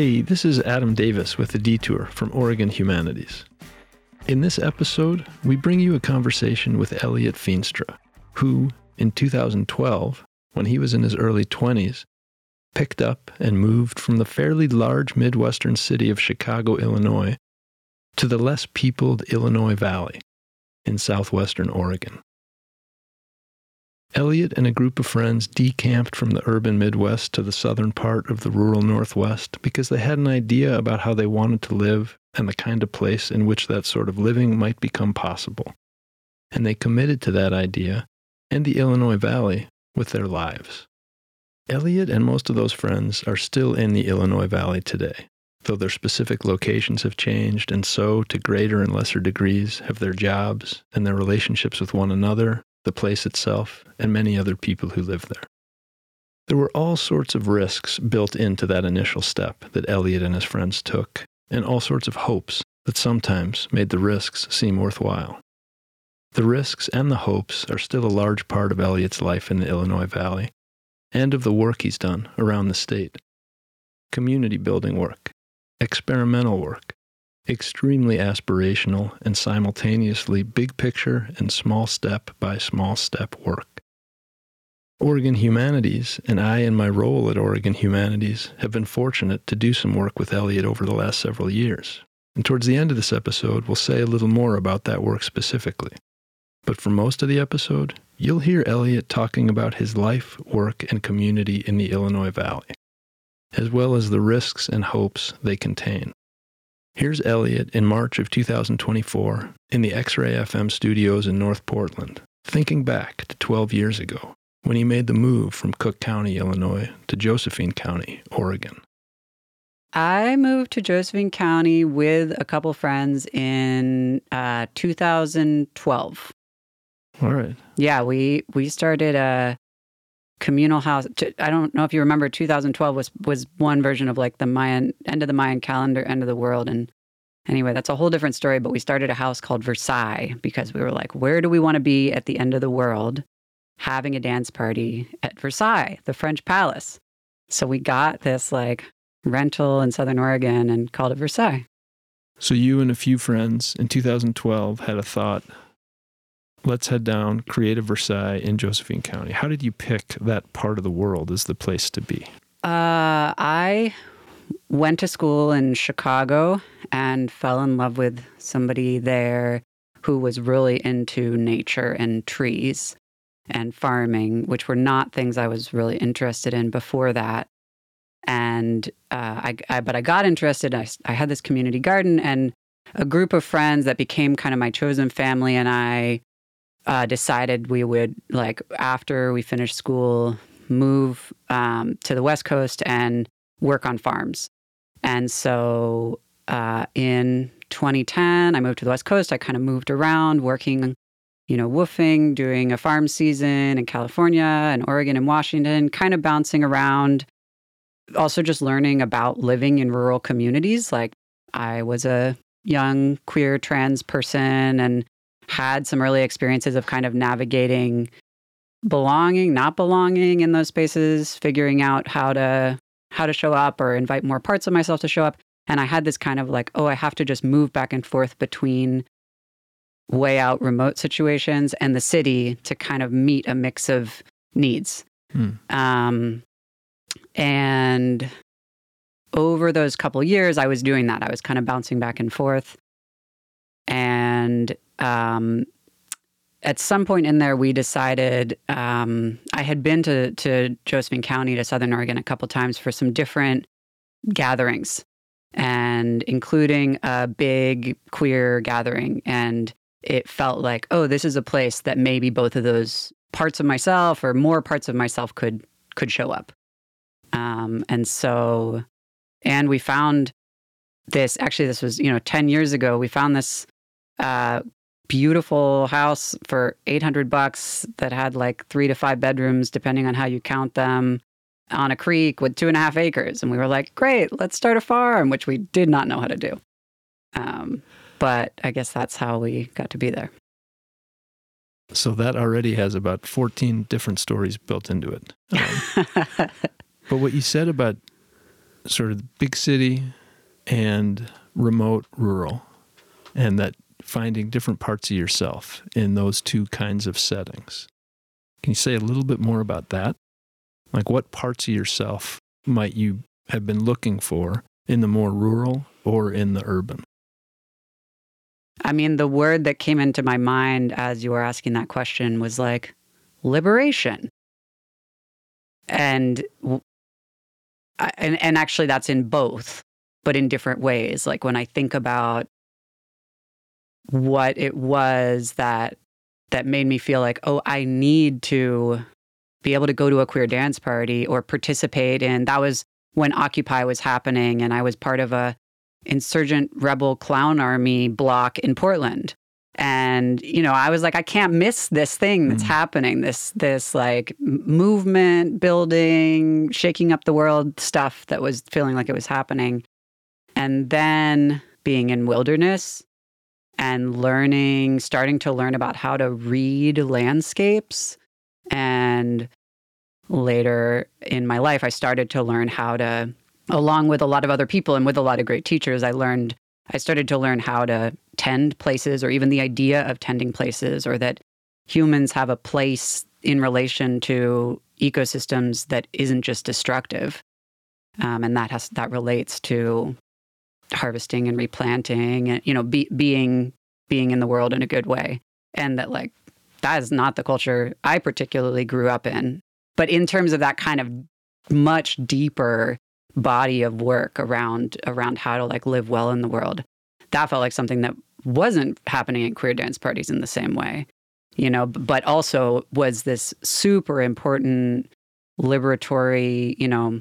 Hey, this is Adam Davis with The Detour from Oregon Humanities. In this episode, we bring you a conversation with Elliot Feenstra, who, in 2012, when he was in his early 20s, picked up and moved from the fairly large Midwestern city of Chicago, Illinois, to the less peopled Illinois Valley in southwestern Oregon. Elliot and a group of friends decamped from the urban Midwest to the southern part of the rural Northwest because they had an idea about how they wanted to live and the kind of place in which that sort of living might become possible. And they committed to that idea and the Illinois Valley with their lives. Elliot and most of those friends are still in the Illinois Valley today, though their specific locations have changed, and so, to greater and lesser degrees, have their jobs and their relationships with one another, the place itself, and many other people who live there. There were all sorts of risks built into that initial step that Elliot and his friends took, and all sorts of hopes that sometimes made the risks seem worthwhile. The risks and the hopes are still a large part of Elliot's life in the Illinois Valley, and of the work he's done around the state. Community building work, experimental work, extremely aspirational and simultaneously big picture and small step by small step work. Oregon Humanities, and I in my role at Oregon Humanities, have been fortunate to do some work with Elliot over the last several years. And towards the end of this episode, we'll say a little more about that work specifically. But for most of the episode, you'll hear Elliot talking about his life, work, and community in the Illinois Valley, as well as the risks and hopes they contain. Here's Elliot in March of 2024 in the X-Ray FM studios in North Portland, thinking back to 12 years ago when he made the move from Cook County, Illinois to Josephine County, Oregon. I moved to Josephine County with a couple friends in 2012. All right. Yeah, we started a communal house. I don't know if you remember, 2012 was one version of like the Mayan, end of the Mayan calendar, end of the world. And anyway, that's a whole different story. But we started a house called Versailles because we were like, where do we want to be at the end of the world? Having a dance party at Versailles, the French palace. So we got this like rental in Southern Oregon and called it Versailles. So you and a few friends in 2012 had a thought, let's head down, create a Versailles in Josephine County. How did you pick that part of the world as the place to be? I went to school in Chicago and fell in love with somebody there who was really into nature and trees and farming, which were not things I was really interested in before that. And but I got interested. I had this community garden, and a group of friends that became kind of my chosen family, and I decided we would, like, after we finished school, move to the West Coast and work on farms. And so in 2010, I moved to the West Coast. I kind of moved around working, woofing, doing a farm season in California and Oregon and Washington, kind of bouncing around. Also just learning about living in rural communities. Like, I was a young queer trans person and had some early experiences of kind of navigating belonging, not belonging in those spaces, figuring out how to show up or invite more parts of myself to show up. And I had this kind of like, I have to just move back and forth between way out remote situations and the city to kind of meet a mix of needs. And over those couple years, I was doing that. I was kind of bouncing back and forth. And at some point in there, we decided, I had been to Josephine County, to Southern Oregon a couple times for some different gatherings, and including a big queer gathering. And it felt like, this is a place that maybe both of those parts of myself or more parts of myself could show up. And we found this, actually this was, 10 years ago, we found this beautiful house for $800 that had like 3 to 5 bedrooms, depending on how you count them, on a creek with 2.5 acres. And we were like, great, let's start a farm, which we did not know how to do. But I guess that's how we got to be there. So that already has about 14 different stories built into it. But what you said about sort of the big city and remote rural, and that finding different parts of yourself in those two kinds of settings. Can you say a little bit more about that? Like, what parts of yourself might you have been looking for in the more rural or in the urban? I mean, the word that came into my mind as you were asking that question was like liberation. And actually that's in both, but in different ways. Like when I think about what it was that made me feel like, oh, I need to be able to go to a queer dance party or participate in, that was when Occupy was happening and I was part of a insurgent rebel clown army block in Portland. And, I was like, I can't miss this thing that's happening, this like movement building, shaking up the world stuff that was feeling like it was happening. And then being in wilderness and starting to learn about how to read landscapes. And later in my life, I started to learn how to, along with a lot of other people and with a lot of great teachers, I started to learn how to tend places, or even the idea of tending places, or that humans have a place in relation to ecosystems that isn't just destructive. And that relates to harvesting and replanting and, being in the world in a good way. And that is not the culture I particularly grew up in. But in terms of that kind of much deeper body of work around how to live well in the world, that felt like something that wasn't happening at queer dance parties in the same way, but also was this super important liberatory,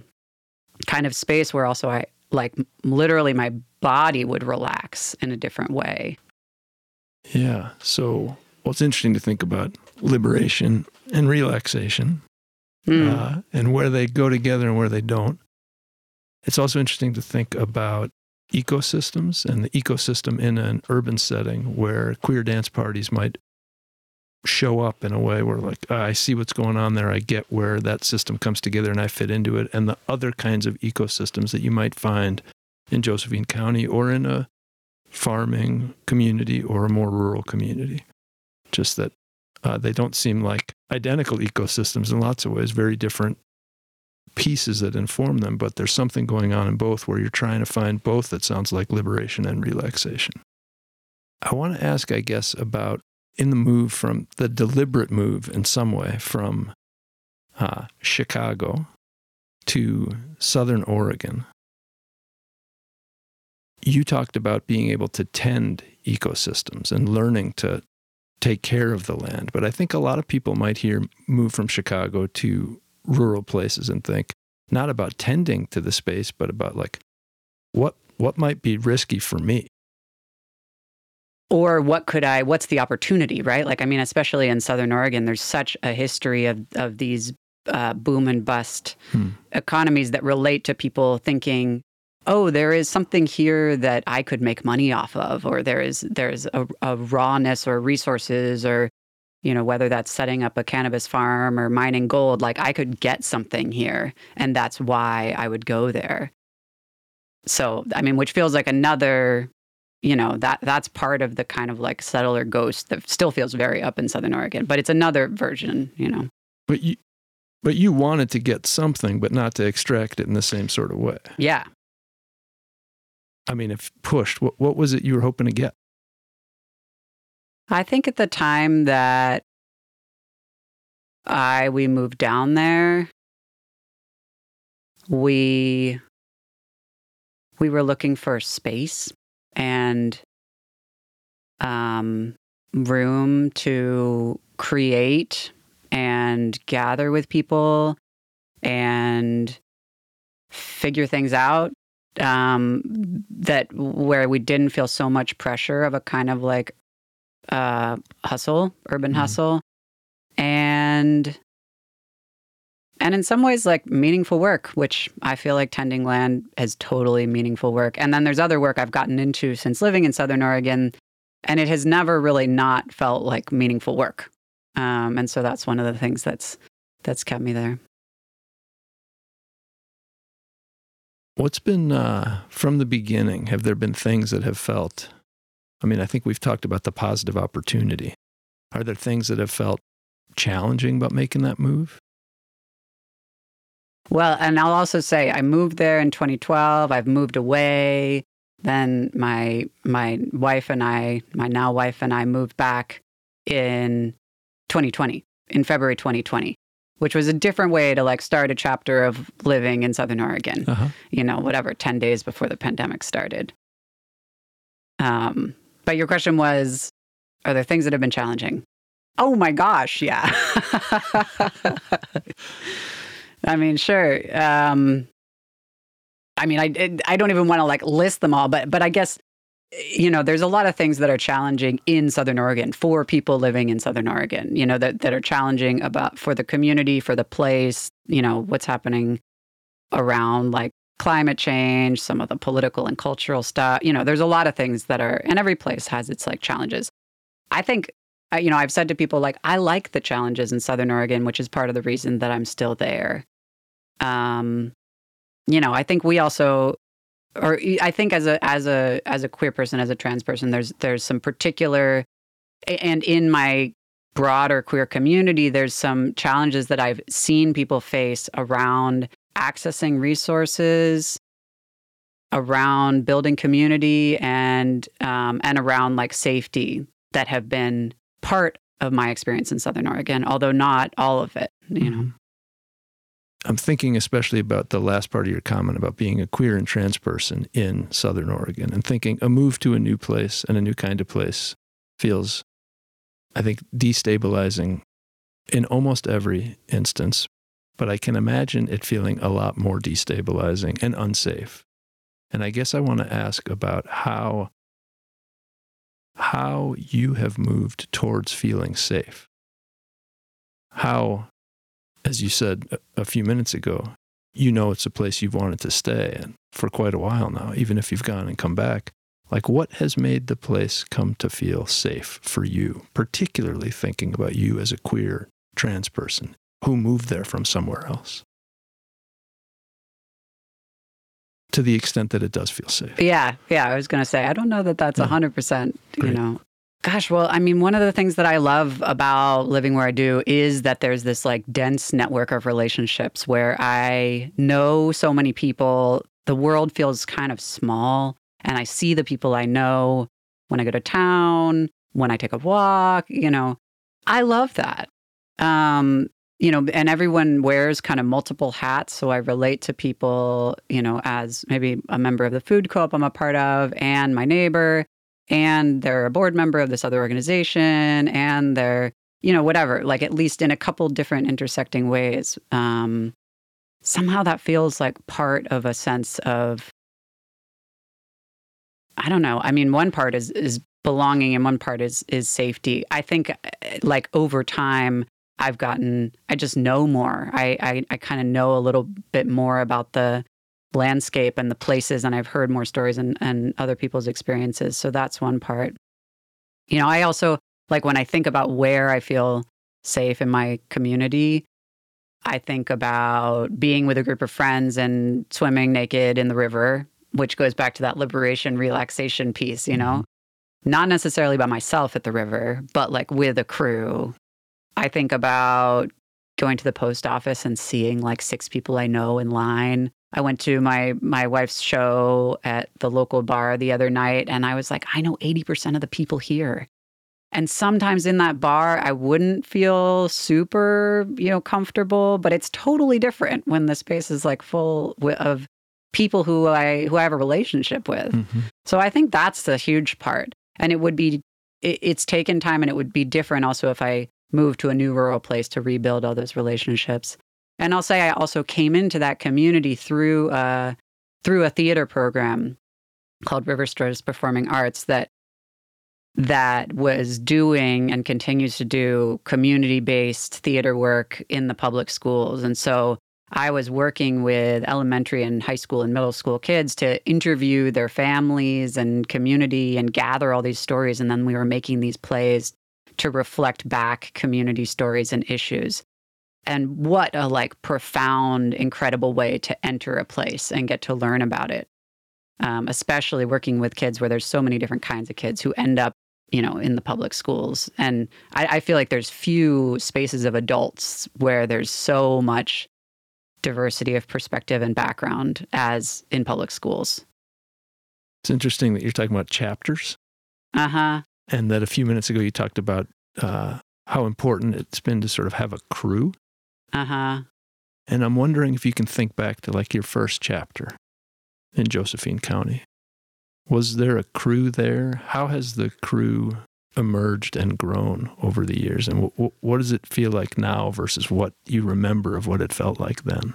kind of space where also I literally my body would relax in a different way. Yeah. So, it's interesting to think about liberation and relaxation and where they go together and where they don't. It's also interesting to think about ecosystems and the ecosystem in an urban setting where queer dance parties might show up in a way where I see what's going on there. I get where that system comes together and I fit into it. And the other kinds of ecosystems that you might find in Josephine County or in a farming community or a more rural community. Just that they don't seem like identical ecosystems in lots of ways, very different pieces that inform them, but there's something going on in both where you're trying to find both that sounds like liberation and relaxation. I want to ask, I guess, about in the move from the deliberate move in some way from Chicago to Southern Oregon. You talked about being able to tend ecosystems and learning to take care of the land. But I think a lot of people might move from Chicago to rural places and think not about tending to the space, but about what might be risky for me. Or what's the opportunity, right? Especially in Southern Oregon, there's such a history of these boom and bust economies that relate to people thinking, oh, there is something here that I could make money off of, or there's a rawness or resources, or whether that's setting up a cannabis farm or mining gold, I could get something here, and that's why I would go there. So, which feels like another, that's part of the kind of settler ghost that still feels very up in Southern Oregon, but it's another version, But you wanted to get something, but not to extract it in the same sort of way. Yeah. If pushed, what was it you were hoping to get? I think at the time that we moved down there, we were looking for space and room to create and gather with people and figure things out. That where we didn't feel so much pressure of a kind of hustle, urban hustle, and in some ways meaningful work, which I feel like tending land is totally meaningful work. And then there's other work I've gotten into since living in Southern Oregon, and it has never really not felt like meaningful work. And so that's one of the things that's kept me there. What's been, from the beginning, have there been things that have felt, I mean, I think we've talked about the positive opportunity. Are there things that have felt challenging about making that move? Well, and I'll also say I moved there in 2012. I've moved away. Then my wife and I, my now wife and I moved back in 2020, in February 2020, which was a different way to like start a chapter of living in Southern Oregon, you know, whatever, 10 days before the pandemic started. But your question was, are there things that have been challenging? Oh my gosh, yeah. I mean, sure. I mean, I don't even want to like list them all, but I guess, you know, there's a lot of things that are challenging in Southern Oregon for people living in Southern Oregon, you know, that are challenging about for the community, for the place, you know, what's happening around like climate change, some of the political and cultural stuff. You know, there's a lot of things that are, and every place has its like challenges. I think, you know, I've said to people like, I like the challenges in Southern Oregon, which is part of the reason that I'm still there. You know, I think we also, or I think as a queer person, as a trans person, there's some particular, and in my broader queer community, there's some challenges that I've seen people face around accessing resources, around building community, and around like safety that have been part of my experience in Southern Oregon, although not all of it, you know. I'm thinking especially about the last part of your comment about being a queer and trans person in Southern Oregon, and thinking a move to a new place and a new kind of place feels, I think, destabilizing in almost every instance. But I can imagine it feeling a lot more destabilizing and unsafe. And I guess I want to ask about how you have moved towards feeling safe. How, as you said a few minutes ago, you know it's a place you've wanted to stay in for quite a while now, even if you've gone and come back. Like, what has made the place come to feel safe for you, particularly thinking about you as a queer trans person who moved there from somewhere else? To the extent that it does feel safe. Yeah. I was going to say, I don't know that that's 100%, you know. Gosh, well, I mean, one of the things that I love about living where I do is that there's this like dense network of relationships where I know so many people. The world feels kind of small, and I see the people I know when I go to town, when I take a walk, you know. I love that. You know, and everyone wears kind of multiple hats. So I relate to people, you know, as maybe a member of the food co-op I'm a part of, and my neighbor, and they're a board member of this other organization, and they're, you know, whatever, like at least in a couple different intersecting ways. Somehow that feels like part of a sense of, I don't know. I mean, one part is belonging, and one part is safety. I think like over time, I just know more. I kind of know a little bit more about the landscape and the places, and I've heard more stories and other people's experiences. So that's one part. You know, I also, like when I think about where I feel safe in my community, I think about being with a group of friends and swimming naked in the river, which goes back to that liberation, relaxation piece, you know, not necessarily by myself at the river, but like with a crew. I think about going to the post office and seeing like 6 people I know in line. I went to my wife's show at the local bar the other night, and I was like, I know 80% of the people here. And sometimes in that bar, I wouldn't feel super, you know, comfortable, but it's totally different when the space is like full of people who I have a relationship with. So I think that's the huge part. And it's taken time, and it would be different also if I moved to a new rural place to rebuild all those relationships. And I'll say I also came into that community through a theater program called River Stories Performing Arts that was doing and continues to do community-based theater work in the public schools. And so I was working with elementary and high school and middle school kids to interview their families and community and gather all these stories. And then we were making these plays to reflect back community stories and issues. And what a like profound, incredible way to enter a place and get to learn about it. Especially working with kids where there's so many different kinds of kids who end up, in the public schools. And I feel like there's few spaces of adults where there's so much diversity of perspective and background as in public schools. It's interesting that you're talking about chapters. Uh-huh. And that a few minutes ago you talked about how important it's been to sort of have a crew. Uh-huh. And I'm wondering if you can think back to like your first chapter in Josephine County. Was there a crew there? How has the crew emerged and grown over the years? And what does it feel like now versus what you remember of what it felt like then?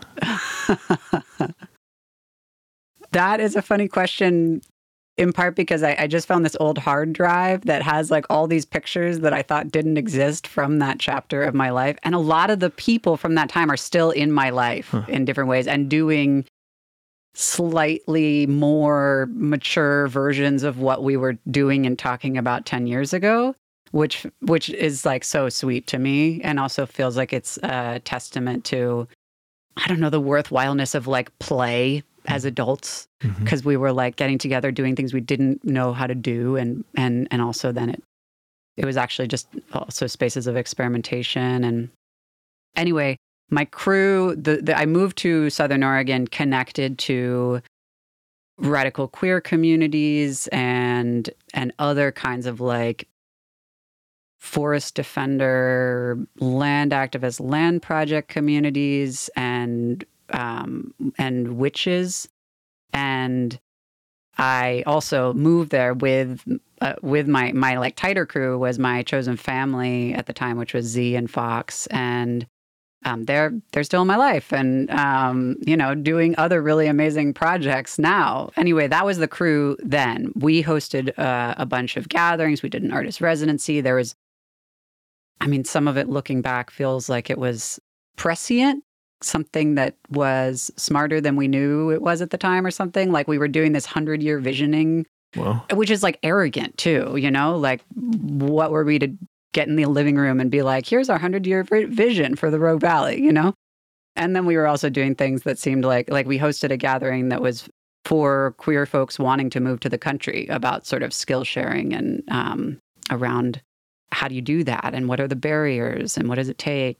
That is a funny question, in part because I just found this old hard drive that has like all these pictures that I thought didn't exist from that chapter of my life. And a lot of the people from that time are still in my life in different ways and doing slightly more mature versions of what we were doing and talking about 10 years ago, which is like so sweet to me and also feels like it's a testament to, I don't know, the worthwhileness of like play as adults, because we were like getting together, doing things we didn't know how to do. And also then it was actually just also spaces of experimentation. And anyway, my crew, I moved to Southern Oregon connected to radical queer communities and other kinds of like forest defender, land activist, land project communities and witches. And I also moved there with my like tighter crew was my chosen family at the time, which was Z and Fox. And they're still in my life and, doing other really amazing projects now. Anyway, that was the crew then. We hosted a bunch of gatherings. We did an artist residency. There was, some of it looking back feels like it was prescient, something that was smarter than we knew it was at the time or something. Like we were doing this 100-year visioning, which is like arrogant too, like what were we to get in the living room and be like, here's our 100-year vision for the Rogue Valley, And then we were also doing things that seemed like we hosted a gathering that was for queer folks wanting to move to the country about sort of skill sharing and around how do you do that and what are the barriers and what does it take?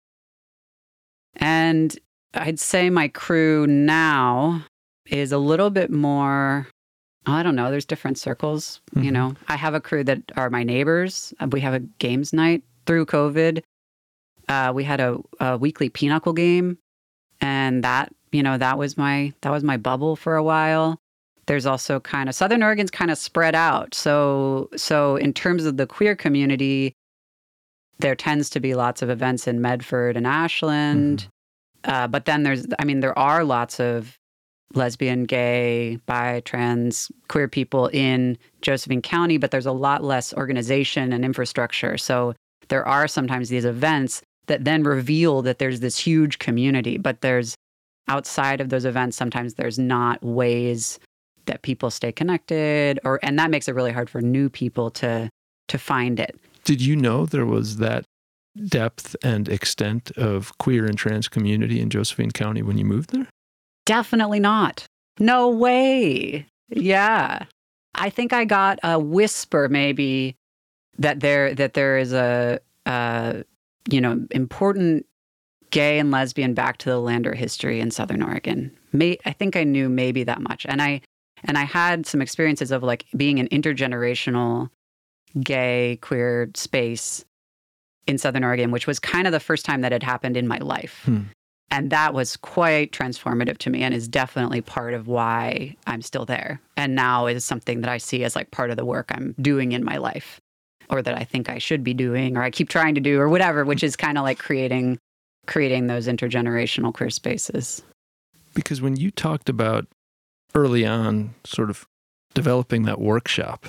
And I'd say my crew now is a little bit more, I don't know, there's different circles, I have a crew that are my neighbors. We have a games night through COVID. We had a weekly pinochle game and that was my bubble for a while. There's also kind of Southern Oregon's kind of spread out. So in terms of the queer community, there tends to be lots of events in Medford and Ashland. But then there are lots of lesbian, gay, bi, trans, queer people in Josephine County, but there's a lot less organization and infrastructure. So there are sometimes these events that then reveal that there's this huge community, but there's outside of those events, sometimes there's not ways that people stay connected and that makes it really hard for new people to find it. Did you know there was that depth and extent of queer and trans community in Josephine County when you moved there? Definitely not. No way. Yeah. I think I got a whisper maybe that there is a important gay and lesbian back to the lander history in Southern Oregon. I think I knew maybe that much. And I had some experiences of like being an intergenerational gay queer space in Southern Oregon, which was kind of the first time that had happened in my life. And that was quite transformative to me and is definitely part of why I'm still there. And now is something that I see as like part of the work I'm doing in my life or that I think I should be doing or I keep trying to do or whatever, which is kind of like creating those intergenerational queer spaces. Because when you talked about early on sort of developing that workshop,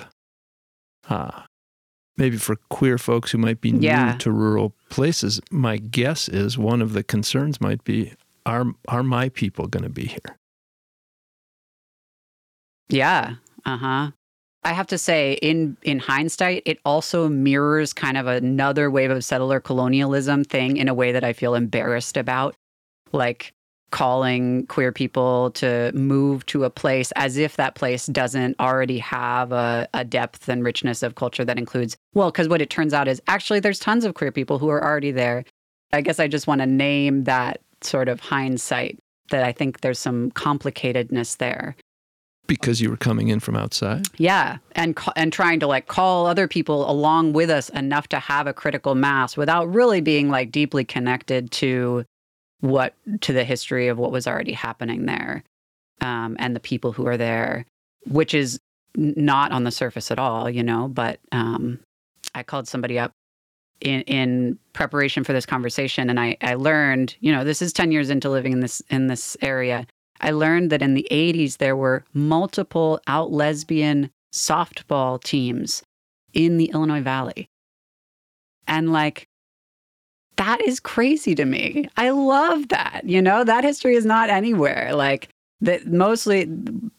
maybe for queer folks who might be new to rural places, my guess is one of the concerns might be, are my people going to be here? Yeah. Uh-huh. I have to say, in hindsight, it also mirrors kind of another wave of settler colonialism thing in a way that I feel embarrassed about, like calling queer people to move to a place as if that place doesn't already have a depth and richness of culture that includes, well, because what it turns out is actually there's tons of queer people who are already there. I guess I just want to name that sort of hindsight, that I think there's some complicatedness there. Because you were coming in from outside? Yeah, and trying to like call other people along with us enough to have a critical mass without really being like deeply connected to the history of what was already happening there, and the people who are there, which is not on the surface at all, but I called somebody up in preparation for this conversation, and I learned, this is 10 years into living in this area. I learned that in the 80s, there were multiple out lesbian softball teams in the Illinois Valley. And like, that is crazy to me. I love that. That history is not anywhere. Like, mostly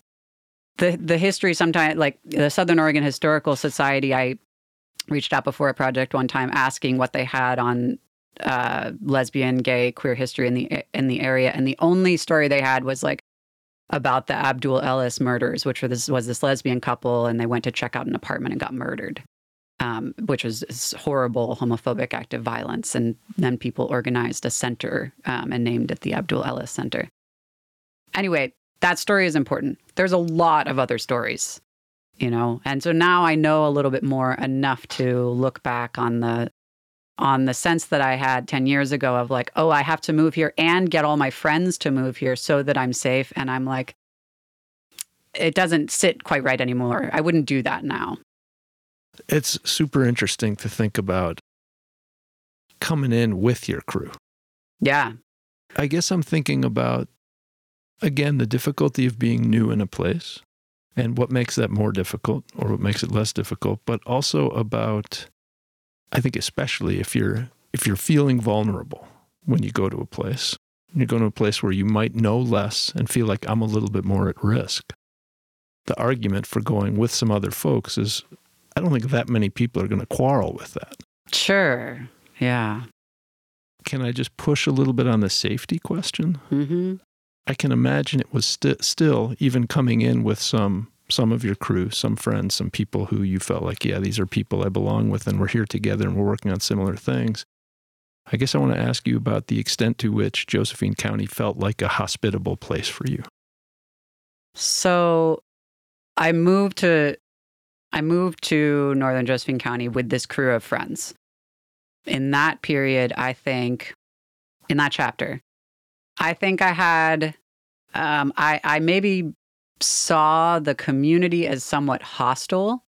the history sometimes, like the Southern Oregon Historical Society, I reached out before a project one time asking what they had on lesbian, gay, queer history in the area, and the only story they had was like about the Abdul Ellis murders, which was this lesbian couple, and they went to check out an apartment and got murdered, which was this horrible homophobic act of violence. And then people organized a center and named it the Abdul Ellis Center. Anyway, that story is important. There's a lot of other stories, and so now I know a little bit more, enough to look back on the sense that I had 10 years ago of like, oh, I have to move here and get all my friends to move here so that I'm safe. And I'm like, it doesn't sit quite right anymore. I wouldn't do that now. It's super interesting to think about coming in with your crew. Yeah. I guess I'm thinking about, again, the difficulty of being new in a place and what makes that more difficult or what makes it less difficult, but also about, I think especially if you're feeling vulnerable when you go to a place, you're going to a place where you might know less and feel like I'm a little bit more at risk. The argument for going with some other folks is, I don't think that many people are going to quarrel with that. Sure. Yeah. Can I just push a little bit on the safety question? Mm-hmm. I can imagine it was still, even coming in with some of your crew, some friends, some people who you felt like, yeah, these are people I belong with and we're here together and we're working on similar things. I guess I want to ask you about the extent to which Josephine County felt like a hospitable place for you. So I moved to Northern Josephine County with this crew of friends. In that period, I think, in that chapter, I think I had, I maybe saw the community as somewhat hostile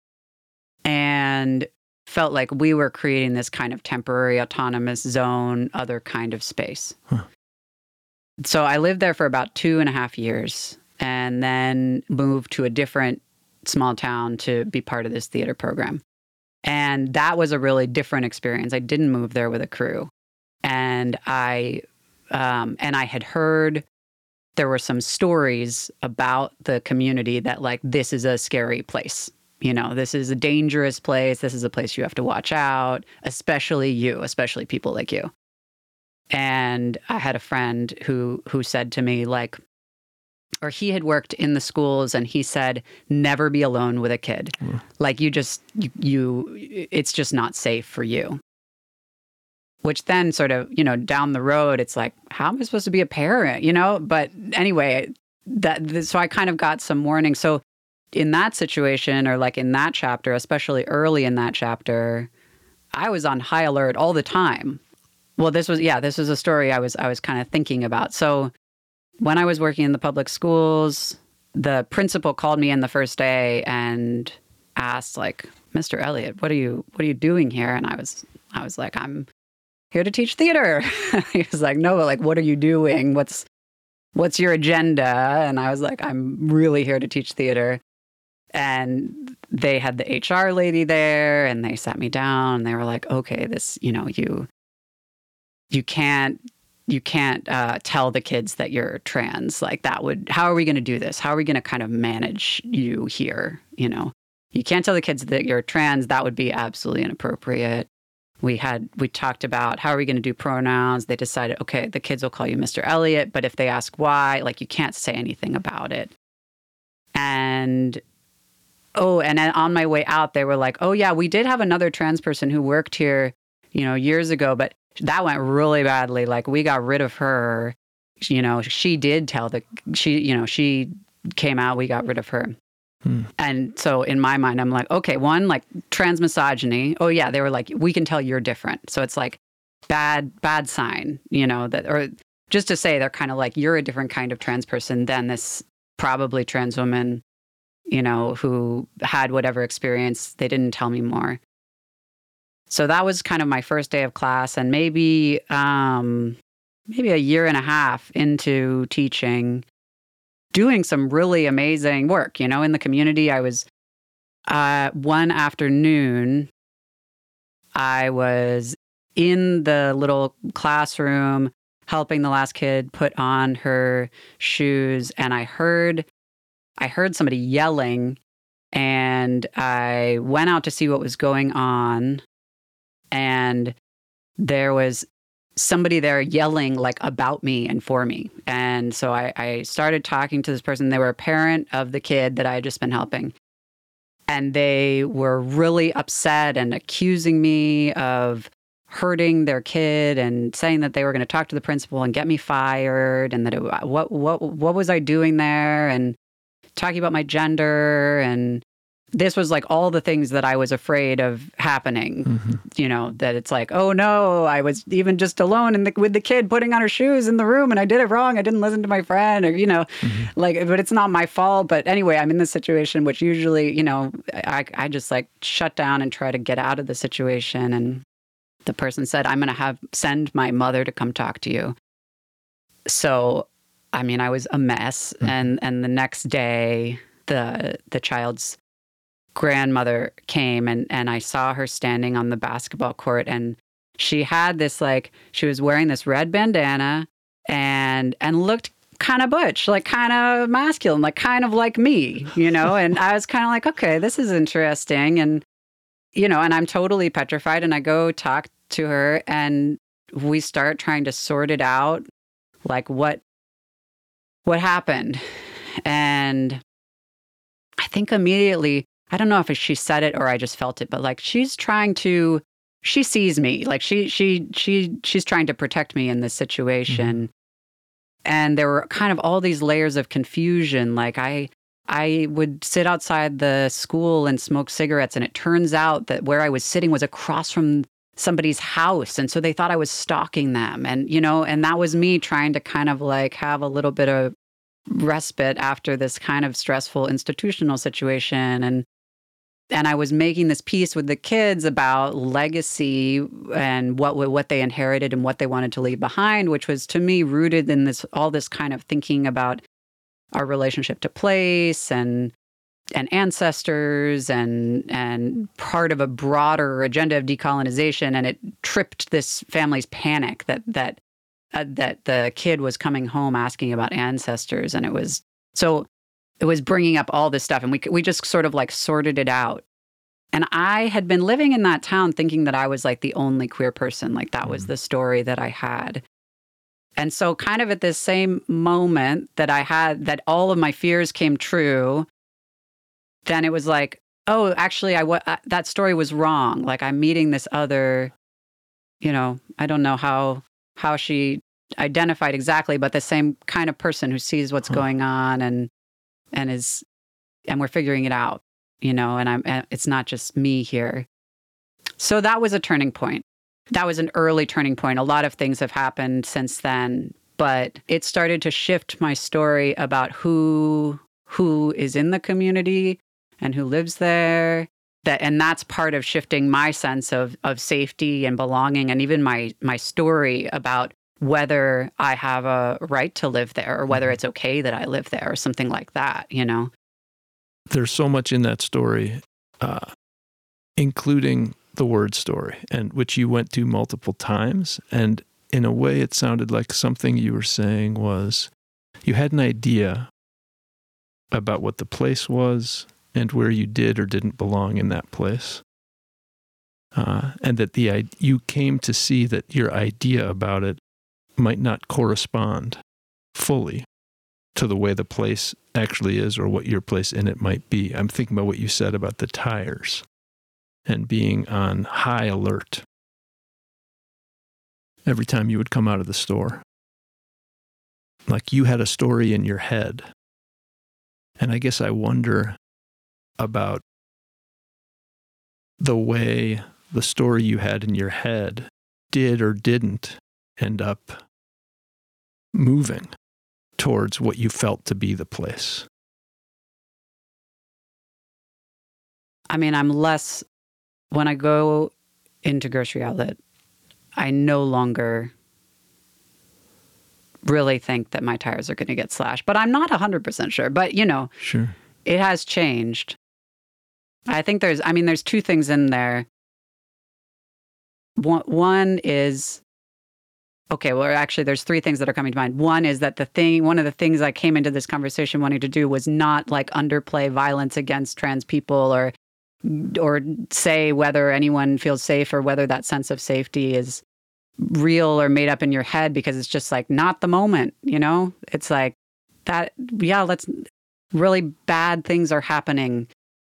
and felt like we were creating this kind of temporary autonomous zone, other kind of space. Huh. So I lived there for about 2.5 years and then moved to a different small town to be part of this theater program. And that was a really different experience. I didn't move there with a crew. And I had heard there were some stories about the community that like, this is a scary place. This is a dangerous place. This is a place you have to watch out, especially people like you. And I had a friend who said to me like, or he had worked in the schools and he said, never be alone with a kid. Mm. Like it's just not safe for you. Which then sort of, down the road, it's like, how am I supposed to be a parent, But anyway, so I kind of got some warning. So in that situation, or like in that chapter, especially early in that chapter, I was on high alert all the time. Well, this was a story I was kind of thinking about. So when I was working in the public schools, the principal called me in the first day and asked like, Mr. Elliott, what are you doing here? And I was like, I'm here to teach theater. He was like, no, but like, what are you doing? What's your agenda? And I was like, I'm really here to teach theater. And they had the HR lady there and they sat me down and they were like, okay, this, you can't tell the kids that you're trans. Like how are we going to do this? How are we going to kind of manage you here? you can't tell the kids that you're trans. That would be absolutely inappropriate. We talked about how are we going to do pronouns. They decided, okay, the kids will call you Mr. Elliott, but if they ask why, like, you can't say anything about it. And and then on my way out, they were like, oh yeah, we did have another trans person who worked here, years ago, but that went really badly. Like, we got rid of her. She did tell she came out, we got rid of her. And so in my mind, I'm like, okay, one, like trans misogyny. Oh yeah, they were like, we can tell you're different. So it's like bad sign, or just to say they're kind of like, you're a different kind of trans person than this probably trans woman, who had whatever experience. They didn't tell me more. So that was kind of my first day of class, and maybe a year and a half into teaching, doing some really amazing work, in the community. I was, one afternoon, I was in the little classroom helping the last kid put on her shoes, and I heard somebody yelling, and I went out to see what was going on, and there was somebody there yelling like about me and for me. And so I started talking to this person. They were a parent of the kid that I had just been helping. And they were really upset and accusing me of hurting their kid and saying that they were going to talk to the principal and get me fired, and that what was I doing there, and talking about my gender. And this was like all the things that I was afraid of happening, that it's like, oh no, I was even just alone with the kid putting on her shoes in the room, and I did it wrong. I didn't listen to my friend, or, but it's not my fault. But anyway, I'm in this situation, which usually, I just like shut down and try to get out of the situation. And the person said, I'm going to send my mother to come talk to you. So, I mean, I was a mess. And the next day, the child's grandmother came, and I saw her standing on the basketball court, and she had this, like, she was wearing this red bandana and looked kind of butch, like kind of masculine, like kind of like me, and I was kind of like, okay, this is interesting. And, and I'm totally petrified, and I go talk to her, and we start trying to sort it out, like what happened. And I think immediately, I don't know if she said it or I just felt it, but like she sees me, like she's trying to protect me in this situation. And there were kind of all these layers of confusion. Like I would sit outside the school and smoke cigarettes, and it turns out that where I was sitting was across from somebody's house. And so they thought I was stalking them. And, and that was me trying to kind of like have a little bit of respite after this kind of stressful institutional situation. And I was making this piece with the kids about legacy and what they inherited and what they wanted to leave behind, which was to me rooted in all this kind of thinking about our relationship to place and ancestors and part of a broader agenda of decolonization. And it tripped this family's panic that the kid was coming home asking about ancestors, and it was bringing up all this stuff, and we just sort of like sorted it out. And I had been living in that town thinking that I was like the only queer person, like that was the story that I had. And so kind of at this same moment that I had, that all of my fears came true, then it was like, oh, actually, that story was wrong. Like I'm meeting this other, I don't know how she identified exactly, but the same kind of person who sees what's going on and we're figuring it out, and it's not just me here. So that was a turning point. That was an early turning point. A lot of things have happened since then, but it started to shift my story about who is in the community and who lives there. And that's part of shifting my sense of safety and belonging, and even my story about whether I have a right to live there or whether it's okay that I live there or something like that, There's so much in that story, including the word story, and which you went to multiple times. And in a way, it sounded like something you were saying was you had an idea about what the place was and where you did or didn't belong in that place. And that you came to see that your idea about it might not correspond fully to the way the place actually is or what your place in it might be. I'm thinking about what you said about the tires and being on high alert every time you would come out of the store. Like you had a story in your head. And I guess I wonder about the way the story you had in your head did or didn't end up moving towards what you felt to be the place. I mean, when I go into Grocery Outlet, I no longer really think that my tires are going to get slashed, but I'm not 100% sure. But, Sure. It has changed. I think there's two things in there. One is, okay, well, actually, there's three things that are coming to mind. One is that one of the things I came into this conversation wanting to do was not like underplay violence against trans people or say whether anyone feels safe or whether that sense of safety is real or made up in your head, because it's just like not the moment, It's like that, really bad things are happening.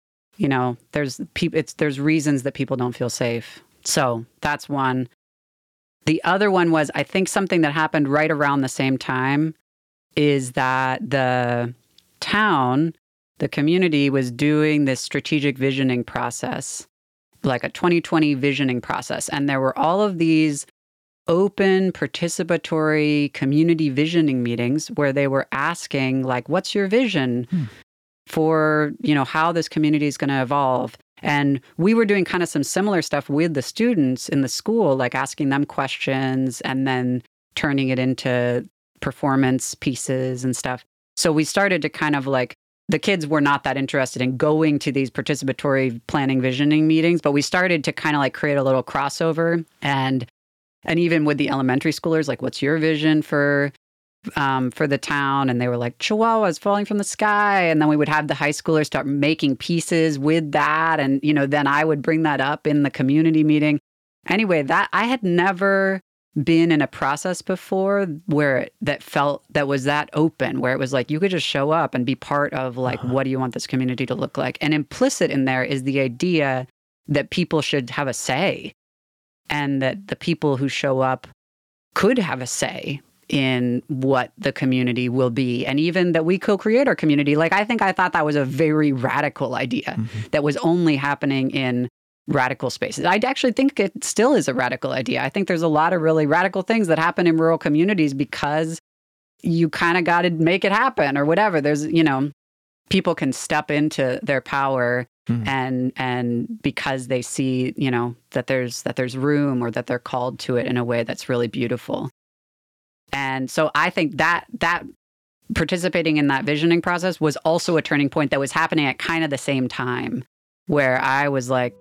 There's reasons that people don't feel safe. So that's one. The other one was, I think something that happened right around the same time is that the town, the community was doing this strategic visioning process, like a 2020 visioning process. And there were all of these open, participatory community visioning meetings where they were asking, like, what's your vision for, how this community is going to evolve? And we were doing kind of some similar stuff with the students in the school, like asking them questions and then turning it into performance pieces and stuff. So we started to kind of like, the kids were not that interested in going to these participatory planning visioning meetings, but we started to kind of like create a little crossover. And even with the elementary schoolers, like, what's your vision for the town? And they were like, chihuahuas falling from the sky. And then we would have the high schoolers start making pieces with that. And, then I would bring that up in the community meeting. Anyway, that I had never been in a process before where that was that open, where it was like, you could just show up and be part of like, what do you want this community to look like? And implicit in there is the idea that people should have a say, and that the people who show up could have a say in what the community will be, and even that we co-create our community. Like, I thought that was a very radical idea that was only happening in radical spaces. I actually think it still is a radical idea. I think there's a lot of really radical things that happen in rural communities because you kind of got to make it happen or whatever. There's, people can step into their power and because they see, that there's room, or that they're called to it in a way that's really beautiful. And so I think that participating in that visioning process was also a turning point that was happening at kind of the same time, where I was like,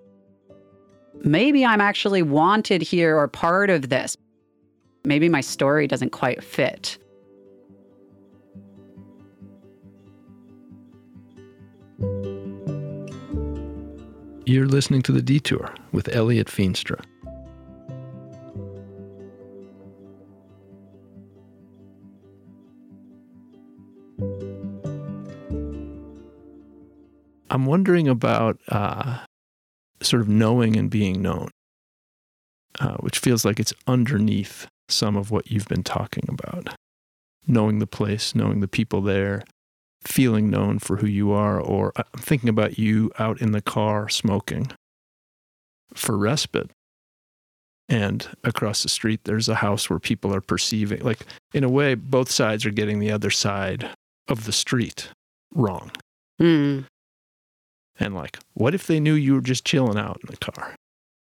maybe I'm actually wanted here or part of this. Maybe my story doesn't quite fit. You're listening to The Detour with Elliot Feenstra. I'm wondering about sort of knowing and being known, which feels like it's underneath some of what you've been talking about. Knowing the place, knowing the people there, feeling known for who you are. Or I'm thinking about you out in the car smoking for respite. And across the street, there's a house where people are perceiving, like, in a way, both sides are getting the other side of the street wrong. Mm. And like, what if they knew you were just chilling out in the car?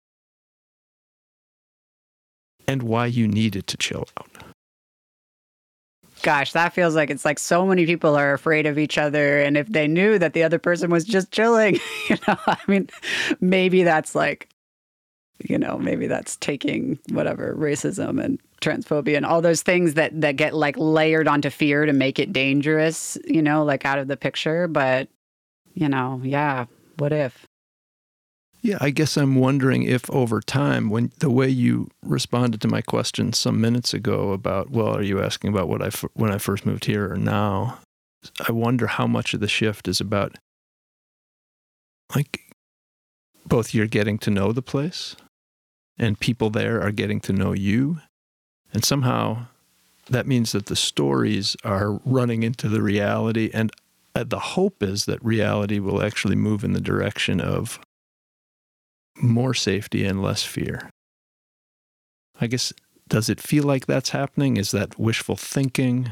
And why you needed to chill out. Gosh, that feels like it's like so many people are afraid of each other. And if they knew that the other person was just chilling, maybe that's like, maybe that's taking whatever racism and transphobia and all those things that get like layered onto fear to make it dangerous, like out of the picture. But yeah, what if? Yeah, I guess I'm wondering if over time, when the way you responded to my question some minutes ago about, well, are you asking about when I first moved here or now? I wonder how much of the shift is about, like, both you're getting to know the place and people there are getting to know you. And somehow that means that the stories are running into the reality. And the hope is that reality will actually move in the direction of more safety and less fear. I guess, does it feel like that's happening? Is that wishful thinking?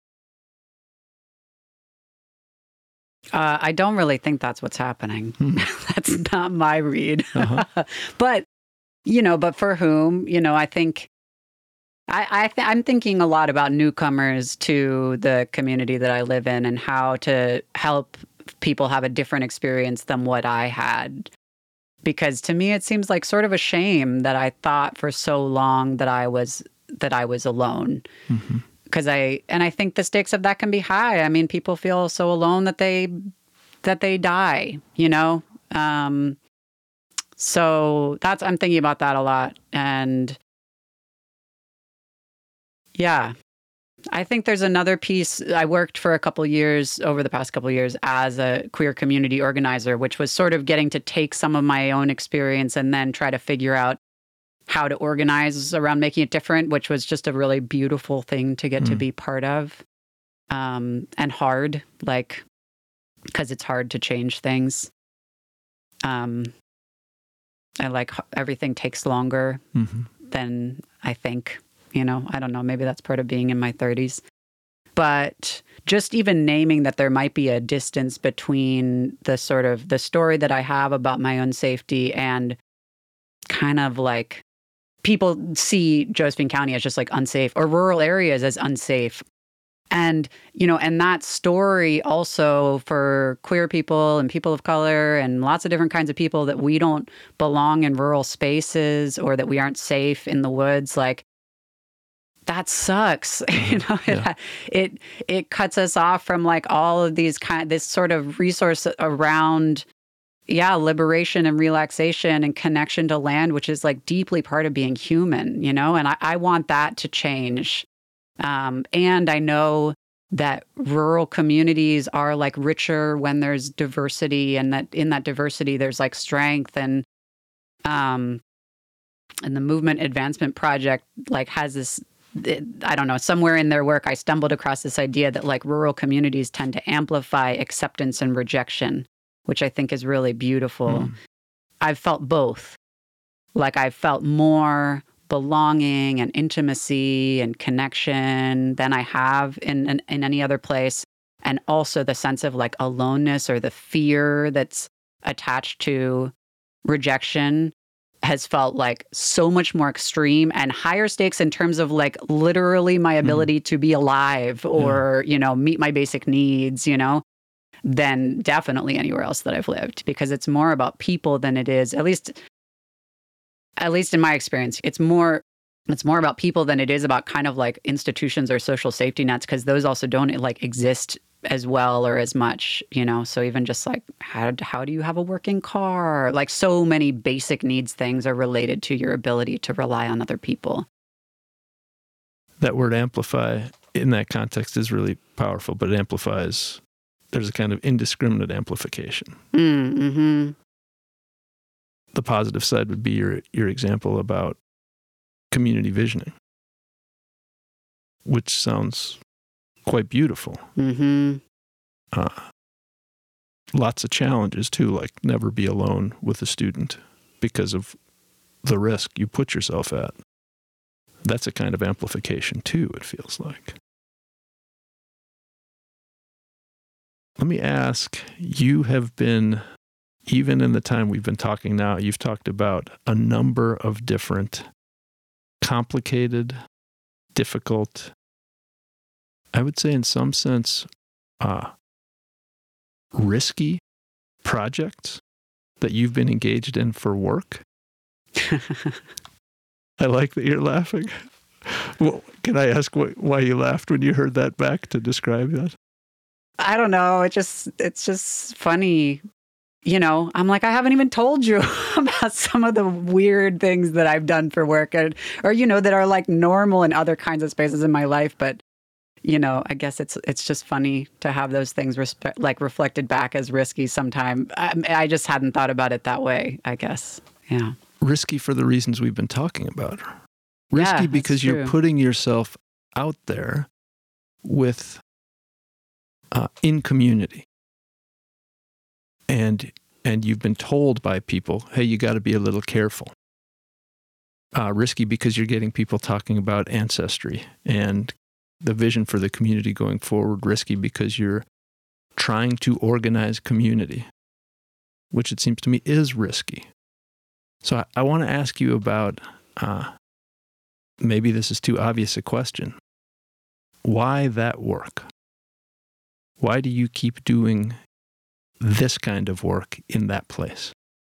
I don't really think that's what's happening. That's not my read. Uh-huh. But for whom, I think I'm thinking a lot about newcomers to the community that I live in and how to help people have a different experience than what I had. Because to me, it seems like sort of a shame that I thought for so long that I was alone. Mm-hmm. Because I think the stakes of that can be high. I mean, people feel so alone that they die, So I'm thinking about that a lot. And yeah, I think there's another piece. I worked for over the past couple of years as a queer community organizer, which was sort of getting to take some of my own experience and then try to figure out how to organize around making it different, which was just a really beautiful thing to get to be part of. And hard, because it's hard to change things. And everything takes longer than I think. I don't know, maybe that's part of being in my 30s. But just even naming that there might be a distance between the story that I have about my own safety and kind of like people see Josephine County as just like unsafe or rural areas as unsafe. And, and that story also for queer people and people of color and lots of different kinds of people that we don't belong in rural spaces or that we aren't safe in the woods, that sucks. It cuts us off from all of this sort of resource around, liberation and relaxation and connection to land, which is deeply part of being human, and I want that to change. And I know that rural communities are richer when there's diversity, and that in that diversity there's strength, and the Movement Advancement Project has this. I don't know, somewhere in their work, I stumbled across this idea that rural communities tend to amplify acceptance and rejection, which I think is really beautiful. I've felt both. I've felt more belonging and intimacy and connection than I have in any other place. And also the sense of aloneness or the fear that's attached to rejection has felt so much more extreme and higher stakes in terms of literally my ability to be alive or, meet my basic needs, than definitely anywhere else that I've lived, because it's more about people than it is, at least in my experience, it's more about people than it is about kind of institutions or social safety nets, because those also don't exist as well or as much, so even just how do you have a working car? So many basic needs things are related to your ability to rely on other people. That word amplify in that context is really powerful, but it amplifies, there's a kind of indiscriminate amplification. Mm-hmm. The positive side would be your example about community visioning, which sounds quite beautiful. Mm-hmm. Lots of challenges too, never be alone with a student because of the risk you put yourself at. That's a kind of amplification too, it feels like. Let me ask, you have been, even in the time we've been talking now, you've talked about a number of different complicated, difficult, I would say in some sense, risky projects that you've been engaged in for work. I like that you're laughing. Well, can I ask why you laughed when you heard that back to describe that? I don't know. It's just funny. I'm like, I haven't even told you about some of the weird things that I've done for work or that are like normal in other kinds of spaces in my life. But, I guess it's just funny to have those things reflected back as risky sometime. I just hadn't thought about it that way, I guess. Yeah. Risky for the reasons we've been talking about. Risky because you're putting yourself out there with in community. And you've been told by people, hey, you got to be a little careful. Risky because you're getting people talking about ancestry and the vision for the community going forward. Risky because you're trying to organize community, which it seems to me is risky. So I want to ask you about, maybe this is too obvious a question. Why that work? Why do you keep doing this kind of work in that place?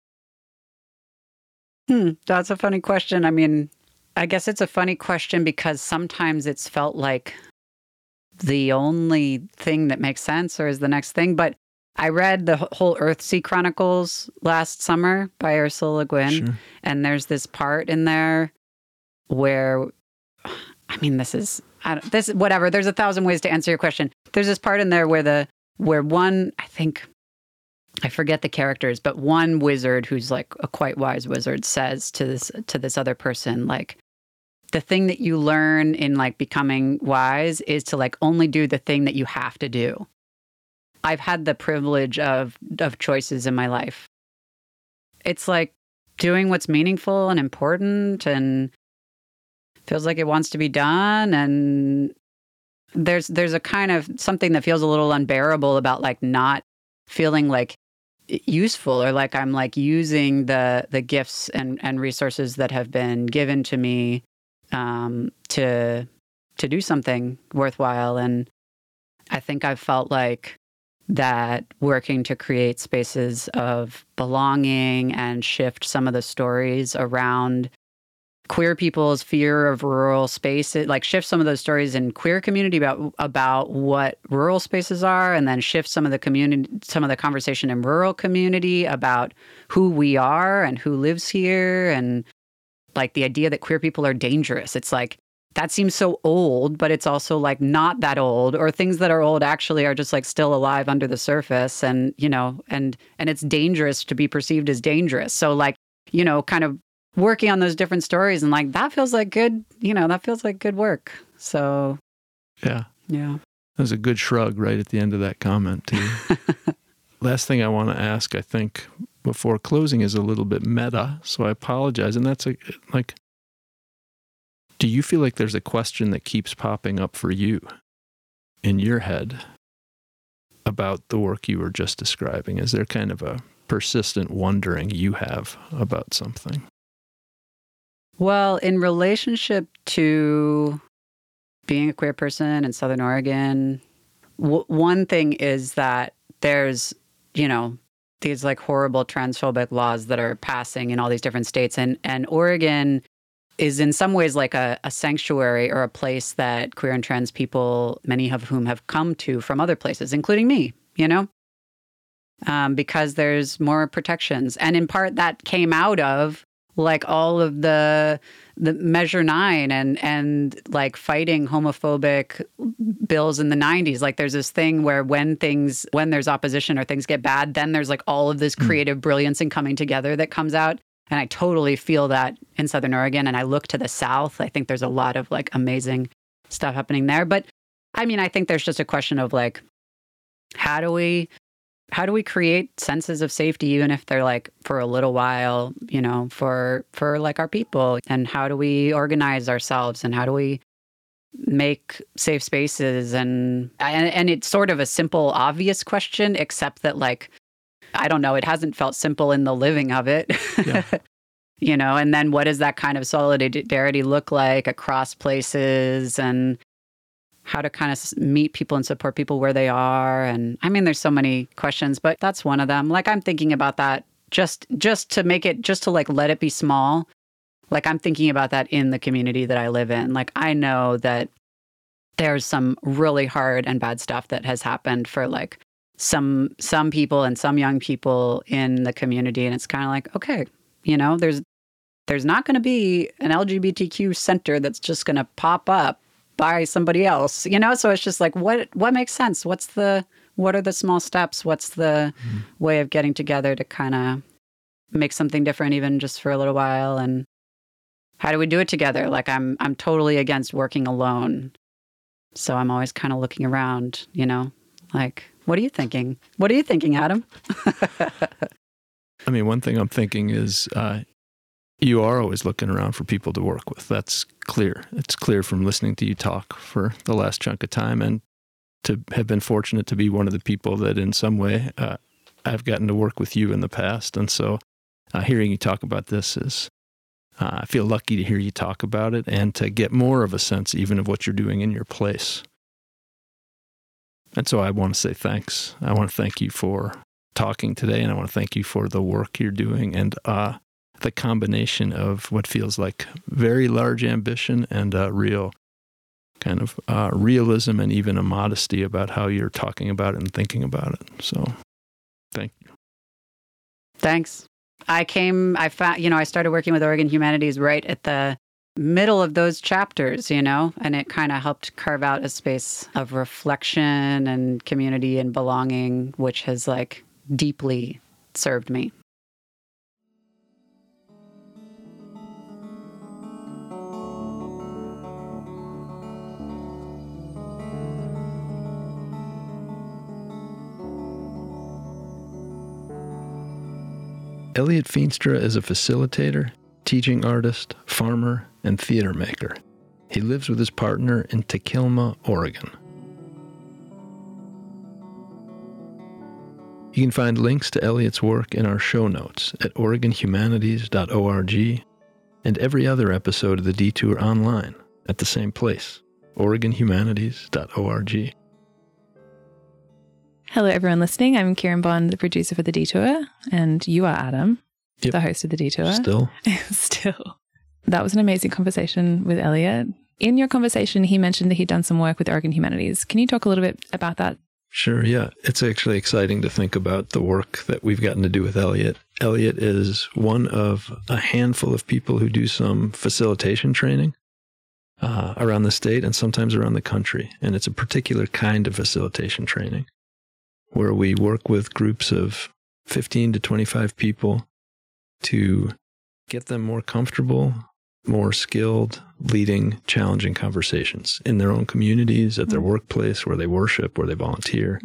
That's a funny question. I mean, I guess it's a funny question because sometimes it's felt like the only thing that makes sense or is the next thing. But I read the whole Earthsea Chronicles last summer by Ursula Le Guin. Sure. And there's this part in there where, I mean, whatever. There's 1,000 ways to answer your question. There's this part in there where one, I forget the characters, but one wizard who's like a quite wise wizard says to this other person, like, the thing that you learn in like becoming wise is to like only do the thing that you have to do. I've had the privilege of choices in my life. It's like doing what's meaningful and important and feels like it wants to be done. And there's a kind of something that feels a little unbearable about like not feeling like useful or like I'm like using the gifts and resources that have been given to me to do something worthwhile. And I think I've felt like that working to create spaces of belonging and shift some of the stories around queer people's fear of rural spaces, like shift some of those stories in queer community about what rural spaces are, and then shift some of the conversation in rural community about who we are and who lives here, and like the idea that queer people are dangerous. It's like, that seems so old, but it's also like not that old, or things that are old actually are just like still alive under the surface. And, and it's dangerous to be perceived as dangerous. So like, kind of working on those different stories and like, that feels like good work. So. Yeah. Yeah. That was a good shrug right at the end of that comment too. Last thing I want to ask, I think, before closing is a little bit meta, so I apologize. And that's do you feel like there's a question that keeps popping up for you in your head about the work you were just describing? Is there kind of a persistent wondering you have about something? Well, in relationship to being a queer person in Southern Oregon, one thing is that there's, these like horrible transphobic laws that are passing in all these different states. And Oregon is in some ways like a sanctuary or a place that queer and trans people, many of whom have come to from other places, including me, because there's more protections. And in part that came out of like all of the Measure 9 and like fighting homophobic bills in the 90s. Like there's this thing where when there's opposition or things get bad, then there's like all of this creative brilliance and coming together that comes out. And I totally feel that in Southern Oregon. And I look to the South. I think there's a lot of like amazing stuff happening there. But I mean, I think there's just a question of like, how do we create senses of safety, even if they're like for a little while, for like our people? And how do we organize ourselves? And how do we make safe spaces? And it's sort of a simple, obvious question, except that like, I don't know, it hasn't felt simple in the living of it. Yeah. And then what does that kind of solidarity look like across places, and how to kind of meet people and support people where they are? And I mean, there's so many questions, but that's one of them. Like I'm thinking about that just to make it, just to like let it be small. Like I'm thinking about that in the community that I live in. Like I know that there's some really hard and bad stuff that has happened for like some people and some young people in the community. And it's kind of like, okay, there's not going to be an LGBTQ center that's just going to pop up by somebody else, So it's just like, what makes sense? What are the small steps? What's the way of getting together to kind of make something different, even just for a little while? And how do we do it together? Like I'm totally against working alone. So I'm always kind of looking around, like, what are you thinking? What are you thinking, Adam? I mean, one thing I'm thinking is you are always looking around for people to work with. That's clear. It's clear from listening to you talk for the last chunk of time, and to have been fortunate to be one of the people that in some way I've gotten to work with you in the past. And so hearing you talk about this is, I feel lucky to hear you talk about it and to get more of a sense even of what you're doing in your place. And so I want to say thanks. I want to thank you for talking today, and I want to thank you for the work you're doing and the combination of what feels like very large ambition and real kind of realism and even a modesty about how you're talking about it and thinking about it. So thank you. Thanks. I started working with Oregon Humanities right at the middle of those chapters, and it kind of helped carve out a space of reflection and community and belonging, which has like deeply served me. Elliot Feenstra is a facilitator, teaching artist, farmer, and theater maker. He lives with his partner in Tequilma, Oregon. You can find links to Elliot's work in our show notes at OregonHumanities.org and every other episode of The Detour online at the same place, OregonHumanities.org. Hello, everyone listening. I'm Kieran Bond, the producer for The Detour, and you are Adam, the host of The Detour. Still. That was an amazing conversation with Elliot. In your conversation, he mentioned that he'd done some work with Oregon Humanities. Can you talk a little bit about that? Sure, yeah. It's actually exciting to think about the work that we've gotten to do with Elliot. Elliot is one of a handful of people who do some facilitation training around the state and sometimes around the country. And it's a particular kind of facilitation training where we work with groups of 15 to 25 people to get them more comfortable, more skilled, leading challenging conversations in their own communities, at their workplace, where they worship, where they volunteer.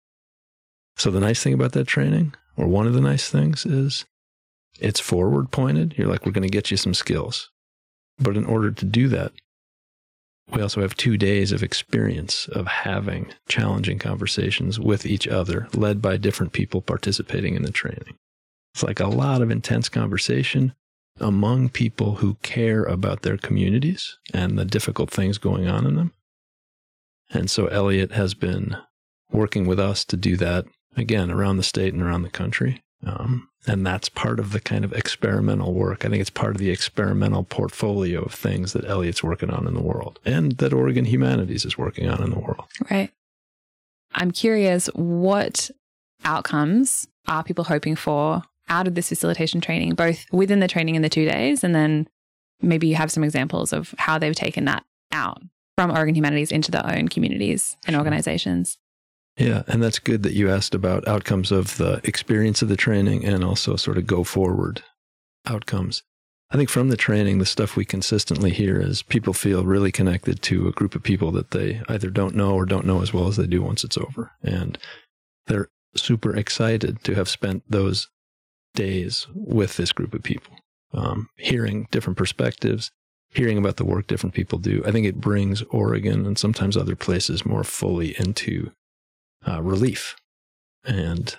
So the nice thing about that training, or one of the nice things, is it's forward pointed. You're like, we're going to get you some skills. But in order to do that, we also have 2 days of experience of having challenging conversations with each other, led by different people participating in the training. It's like a lot of intense conversation among people who care about their communities and the difficult things going on in them. And so Elliot has been working with us to do that, again, around the state and around the country. And that's part of the kind of experimental work. I think it's part of the experimental portfolio of things that Elliot's working on in the world and that Oregon Humanities is working on in the world. Right. I'm curious, what outcomes are people hoping for out of this facilitation training, both within the training in the 2 days, and then maybe you have some examples of how they've taken that out from Oregon Humanities into their own communities and organizations? Yeah, and that's good that you asked about outcomes of the experience of the training and also sort of go forward outcomes. I think from the training, the stuff we consistently hear is people feel really connected to a group of people that they either don't know or don't know as well as they do once it's over. And they're super excited to have spent those days with this group of people, hearing different perspectives, hearing about the work different people do. I think it brings Oregon and sometimes other places more fully into relief, and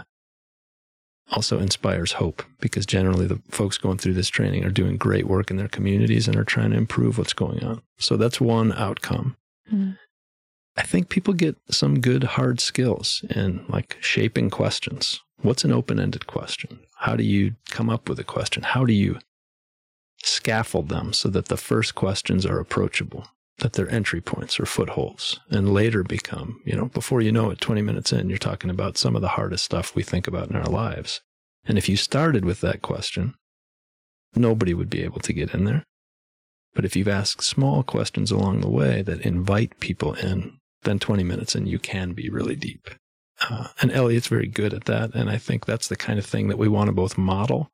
also inspires hope, because generally the folks going through this training are doing great work in their communities and are trying to improve what's going on. So that's one outcome. I think people get some good hard skills in like shaping questions. What's an open-ended question? How do you come up with a question? How do you scaffold them so that the first questions are approachable? that they're entry points or footholds, and later become, before you know it, 20 minutes in, you're talking about some of the hardest stuff we think about in our lives. And if you started with that question, nobody would be able to get in there. But if you've asked small questions along the way that invite people in, then 20 minutes in, you can be really deep. And Elliot's very good at that. And I think that's the kind of thing that we want to both model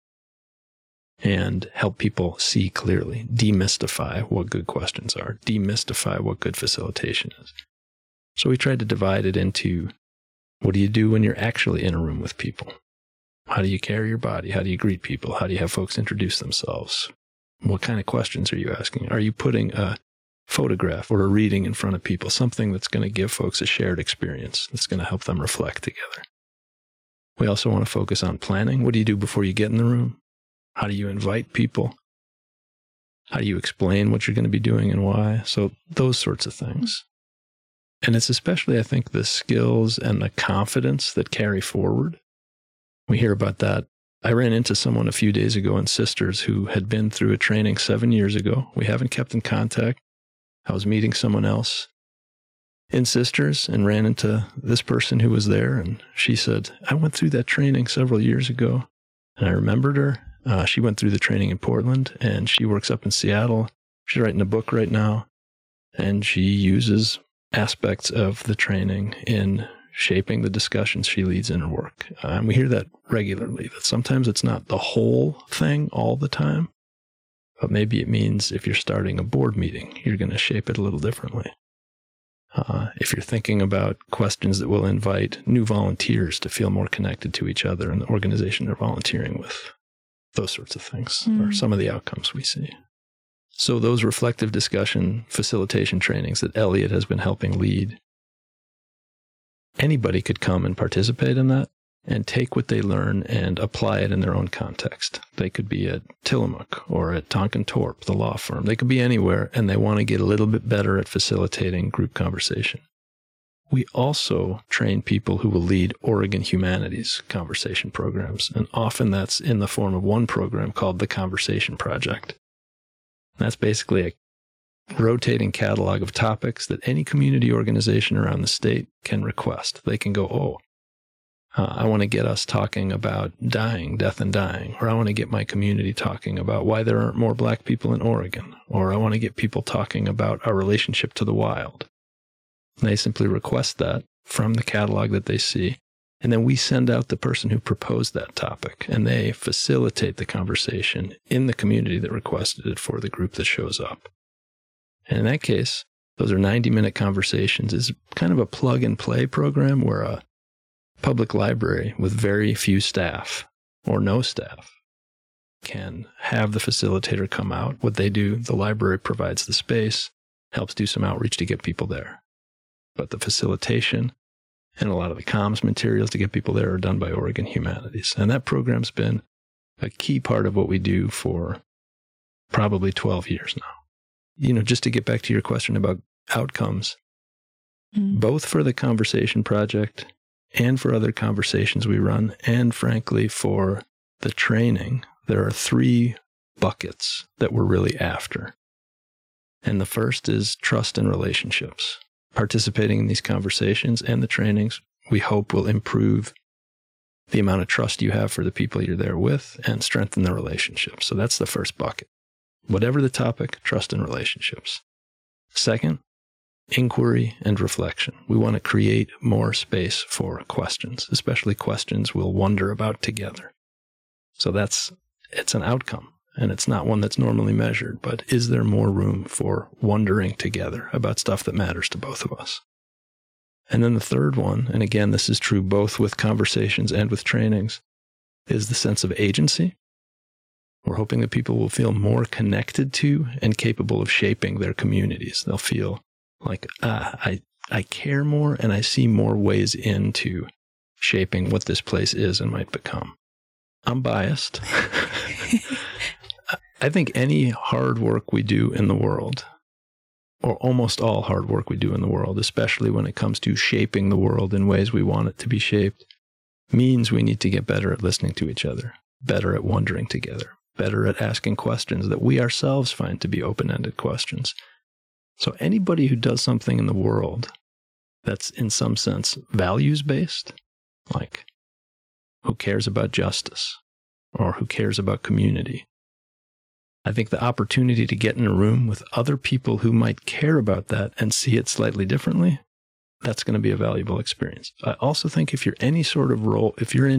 and help people see clearly, demystify what good questions are, demystify what good facilitation is. So we tried to divide it into, what do you do when you're actually in a room with people? How do you carry your body? How do you greet people? How do you have folks introduce themselves? What kind of questions are you asking? Are you putting a photograph or a reading in front of people, something that's going to give folks a shared experience, that's going to help them reflect together? We also want to focus on planning. What do you do before you get in the room? How do you invite people? How do you explain what you're going to be doing and why? So those sorts of things. And it's especially, I think, the skills and the confidence that carry forward. We hear about that. I ran into someone a few days ago in Sisters who had been through a training 7 years ago. We haven't kept in contact. I was meeting someone else in Sisters and ran into this person who was there. And she said, I went through that training several years ago. And I remembered her. She went through the training in Portland, and she works up in Seattle. She's writing a book right now, and she uses aspects of the training in shaping the discussions she leads in her work. And we hear that regularly, that sometimes it's not the whole thing all the time, but maybe it means if you're starting a board meeting, you're going to shape it a little differently. If you're thinking about questions that will invite new volunteers to feel more connected to each other and the organization they're volunteering with, those sorts of things are some of the outcomes we see. So those reflective discussion facilitation trainings that Elliot has been helping lead, anybody could come and participate in that and take what they learn and apply it in their own context. They could be at Tillamook or at Tonkin Torp, the law firm. They could be anywhere, and they want to get a little bit better at facilitating group conversation. We also train people who will lead Oregon Humanities conversation programs, and often that's in the form of one program called the Conversation Project. That's basically a rotating catalog of topics that any community organization around the state can request. They can go, I want to get us talking about death and dying, or I want to get my community talking about why there aren't more Black people in Oregon, or I want to get people talking about our relationship to the wild. They simply request that from the catalog that they see, and then we send out the person who proposed that topic, and they facilitate the conversation in the community that requested it for the group that shows up. And in that case, those are 90-minute conversations. It's kind of a plug-and-play program where a public library with very few staff or no staff can have the facilitator come out. What they do, the library provides the space, helps do some outreach to get people there. But the facilitation and a lot of the comms materials to get people there are done by Oregon Humanities. And that program's been a key part of what we do for probably 12 years now. Just to get back to your question about outcomes, both for the Conversation Project and for other conversations we run, and frankly for the training, there are 3 buckets that we're really after. And the first is trust and relationships. Participating in these conversations and the trainings, we hope, will improve the amount of trust you have for the people you're there with and strengthen the relationship. So that's the first bucket. Whatever the topic, trust and relationships. Second, inquiry and reflection. We want to create more space for questions, especially questions we'll wonder about together. So it's an outcome. And it's not one that's normally measured, but is there more room for wondering together about stuff that matters to both of us? And then the third one, and again, this is true both with conversations and with trainings, is the sense of agency. We're hoping that people will feel more connected to and capable of shaping their communities. They'll feel like, I care more and I see more ways into shaping what this place is and might become. I'm biased. I think any hard work we do in the world, or almost all hard work we do in the world, especially when it comes to shaping the world in ways we want it to be shaped, means we need to get better at listening to each other, better at wondering together, better at asking questions that we ourselves find to be open-ended questions. So anybody who does something in the world that's in some sense values-based, like who cares about justice or who cares about community, I think the opportunity to get in a room with other people who might care about that and see it slightly differently, that's going to be a valuable experience. I also think if you're in any sort of role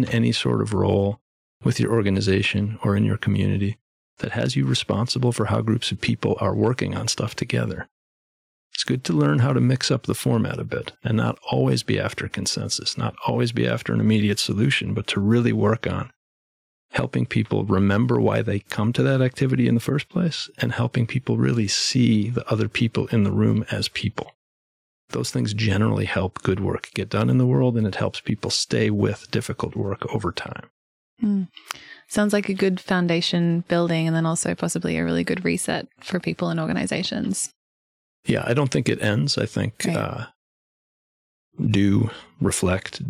with your organization or in your community that has you responsible for how groups of people are working on stuff together, it's good to learn how to mix up the format a bit and not always be after consensus, not always be after an immediate solution, but to really work on helping people remember why they come to that activity in the first place and helping people really see the other people in the room as people. Those things generally help good work get done in the world, and it helps people stay with difficult work over time. Sounds like a good foundation building, and then also possibly a really good reset for people and organizations. Yeah, I don't think it ends. I think do reflect,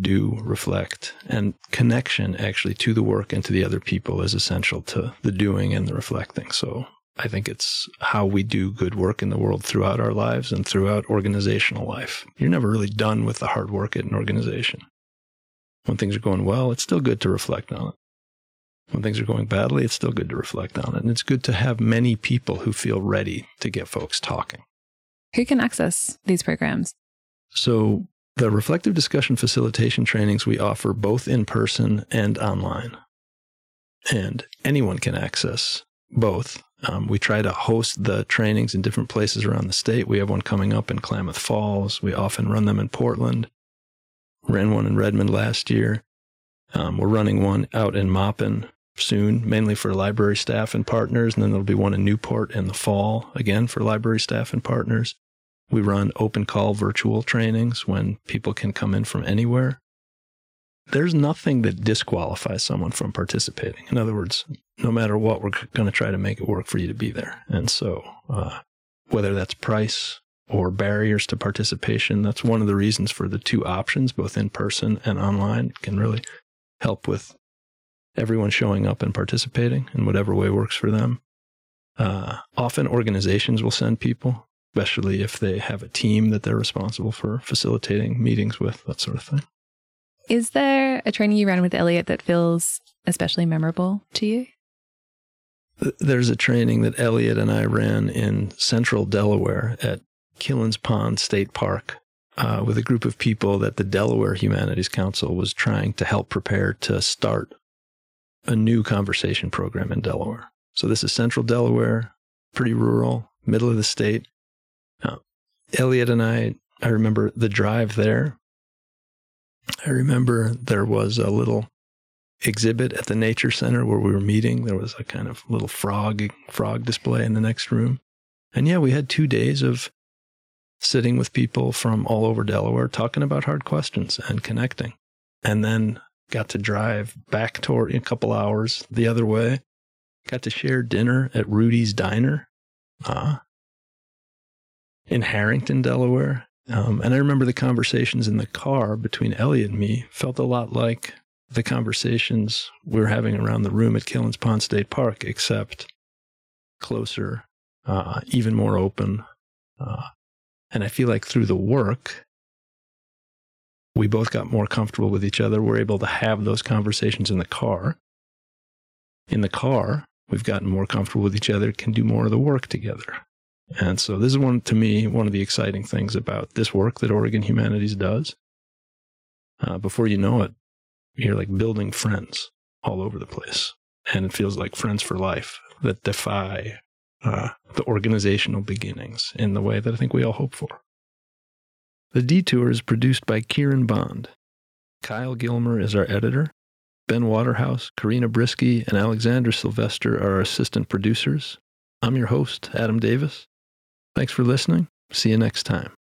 and connection actually to the work and to the other people is essential to the doing and the reflecting. So I think it's how we do good work in the world throughout our lives and throughout organizational life. You're never really done with the hard work at an organization. When things are going well, it's still good to reflect on it. When things are going badly, it's still good to reflect on it. And it's good to have many people who feel ready to get folks talking. Who can access these programs? So the reflective discussion facilitation trainings we offer both in person and online. And anyone can access both. We try to host the trainings in different places around the state. We have one coming up in Klamath Falls. We often run them in Portland. Ran one in Redmond last year. We're running one out in Maupin soon, mainly for library staff and partners. And then there'll be one in Newport in the fall, again for library staff and partners. We run open call virtual trainings when people can come in from anywhere. There's nothing that disqualifies someone from participating. In other words, no matter what, we're going to try to make it work for you to be there. And so whether that's price or barriers to participation, that's one of the reasons for the two options, both in person and online. It can really help with everyone showing up and participating in whatever way works for them. Often organizations will send people, especially if they have a team that they're responsible for facilitating meetings with, that sort of thing. Is there a training you ran with Elliot that feels especially memorable to you? There's a training that Elliot and I ran in central Delaware at Killens Pond State Park with a group of people that the Delaware Humanities Council was trying to help prepare to start a new conversation program in Delaware. So this is central Delaware, pretty rural, middle of the state. Elliot and I remember the drive there. I remember there was a little exhibit at the Nature Center where we were meeting. There was a kind of little frog display in the next room. And yeah, we had 2 days of sitting with people from all over Delaware, talking about hard questions and connecting. And then got to drive back toward a couple hours the other way. Got to share dinner at Rudy's Diner in Harrington, Delaware. And I remember the conversations in the car between Elliot and me felt a lot like the conversations we were having around the room at Killens Pond State Park, except closer, even more open. And I feel like through the work, we both got more comfortable with each other. We're able to have those conversations in the car. In the car, we've gotten more comfortable with each other, can do more of the work together. And so this is to me, one of the exciting things about this work that Oregon Humanities does. Before you know it, you're like building friends all over the place. And it feels like friends for life that defy the organizational beginnings in the way that I think we all hope for. The Detour is produced by Kieran Bond. Kyle Gilmer is our editor. Ben Waterhouse, Karina Brisky, and Alexandra Sylvester are our assistant producers. I'm your host, Adam Davis. Thanks for listening. See you next time.